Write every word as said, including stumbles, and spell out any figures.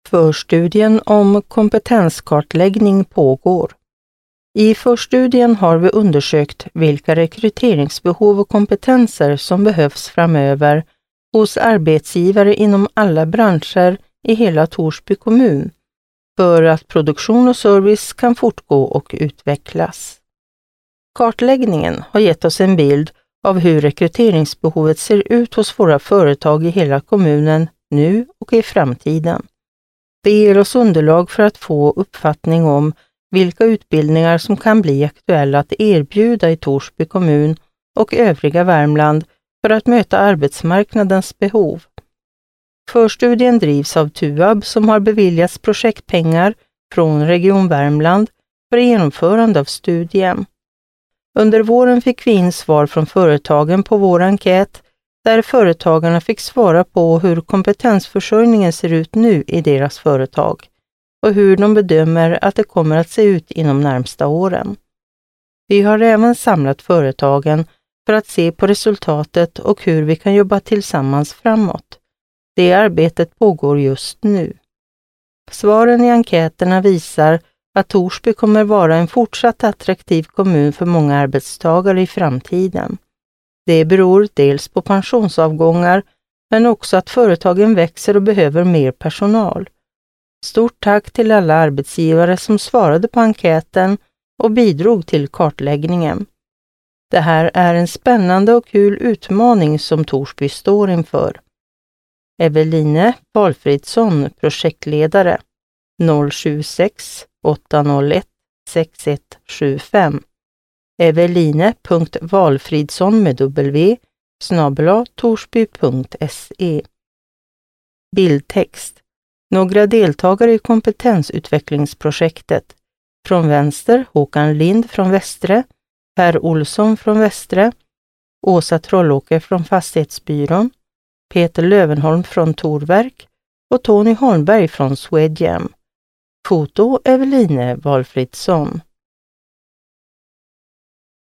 Förstudien om kompetenskartläggning pågår. I förstudien har vi undersökt vilka rekryteringsbehov och kompetenser som behövs framöver hos arbetsgivare inom alla branscher i hela Torsby kommun för att produktion och service kan fortgå och utvecklas. Kartläggningen har gett oss en bild av hur rekryteringsbehovet ser ut hos våra företag i hela kommunen nu och i framtiden. Det ger oss underlag för att få uppfattning om vilka utbildningar som kan bli aktuella att erbjuda i Torsby kommun och övriga Värmland för att möta arbetsmarknadens behov. Förstudien drivs av TUAB som har beviljats projektpengar från Region Värmland för genomförande av studien. Under våren fick vi in svar från företagen på vår enkät där företagarna fick svara på hur kompetensförsörjningen ser ut nu i deras företag och hur de bedömer att det kommer att se ut inom närmsta åren. Vi har även samlat företagen för att se på resultatet och hur vi kan jobba tillsammans framåt. Det arbetet pågår just nu. Svaren i enkäterna visar att Torsby kommer vara en fortsatt attraktiv kommun för många arbetstagare i framtiden. Det beror dels på pensionsavgångar men också att företagen växer och behöver mer personal. Stort tack till alla arbetsgivare som svarade på enkäten och bidrog till kartläggningen. Det här är en spännande och kul utmaning som Torsby står inför. Eveline Valfridsson, projektledare, noll sju sex åtta noll ett sex ett sju fem. eveline punkt valfridsson med w snabel-a torsby punkt se. Bildtext. Några deltagare i kompetensutvecklingsprojektet. Från vänster Håkan Lind från Västre, Per Olsson från Västre, Åsa Trollåker från Fastighetsbyrån, Peter Lövenholm från Torverk och Tony Holmberg från Swedjam. Foto Eveline Valfridsson.